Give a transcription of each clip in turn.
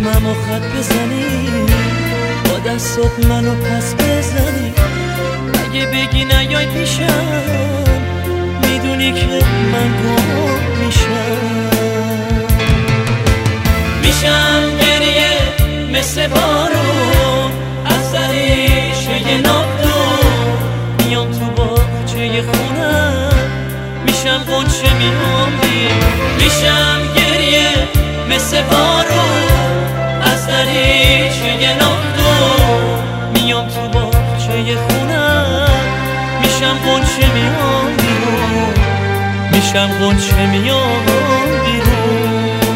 اسممو خط بزنی، با دستات منو پس بزنی. اگه بگی نیای پیشم، میدونی که من گم میشم گریه مثل بارون از دریچه ناودون. میام تو باغچه خونم، میشم غنچه میام میشم گریه مثل بارون از دریچه ناودون. میام تو باغچه خونم، میشم غنچه میام بیرون، میشم غنچه میام بیرون.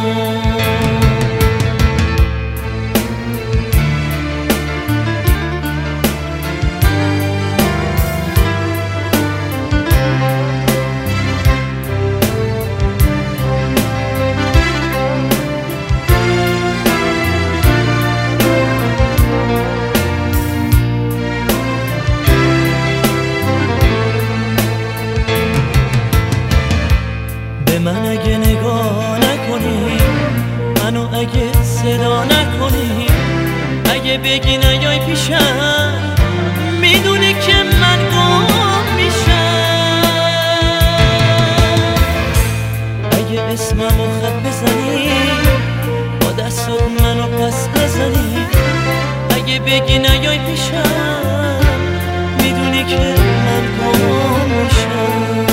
من اگه نگاه نکنی، منو اگه صدا نکنی، اگه بگی نیای پیشم، میدونی که من گم میشم. اگه اسممو خط بزنی، با دستات منو پس بزنی، اگه بگی نیای پیشم، میدونی که من گم میشم.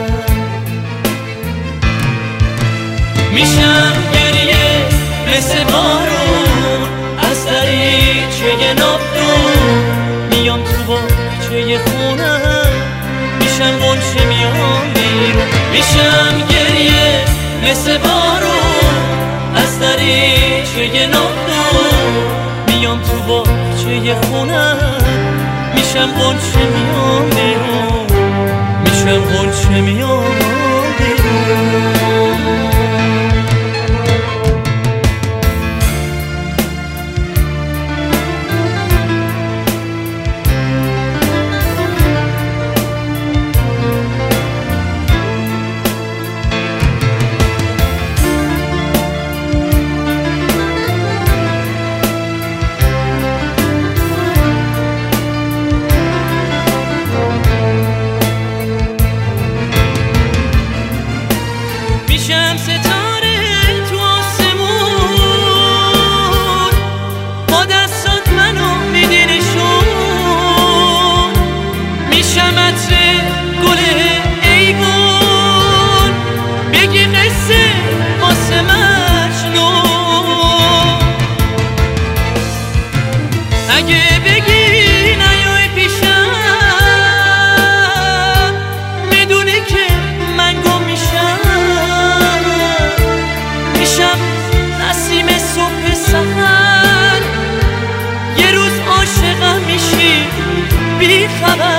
میشم گریه مثل بارون از دریچه ناودون. میام تو باغچه خونم، میشم غنچه میام بیرون. میشم گریه مثل بارون از دریچه ناودون. میام تو باغچه خونم، میشم غنچه میام بیرون، میشم غنچه میام بیرون. میشم ستاره تو آسمون، با دستات منو میدی نشون. میشم عطر گل ایوون، بگی قصه واسه مجنون. اگه بگی نیای پیشم، میدونی که من گم میشم. میشم نسیم صبح سحر، یه روز عاشقم میشی بی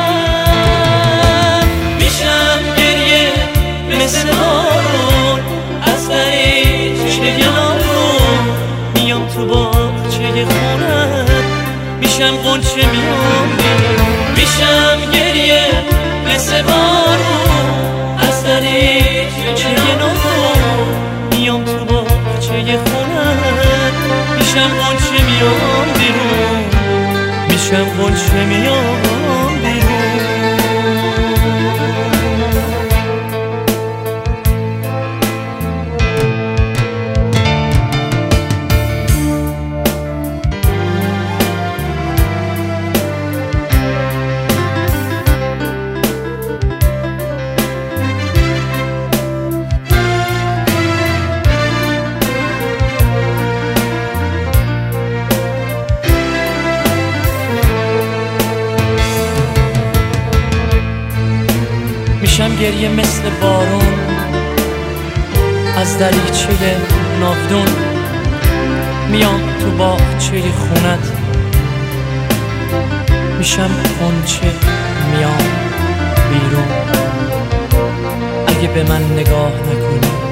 خبر. میشم گریه مثل بارون از دریچه ناودون. میام تو باغچه خونم، میشم غنچه میام بیرون. میشم گریه مثل بارون از دریچه ناودون. میام تو باغچه خونم، میشم غنچه میام بیرون، میشم غنچه میام بیرون. میشم گریه مثل بارون از دریچه ناودون. میام تو باغچه خونت، میشم غنچه میام بیرون. اگه به من نگاه نکنی،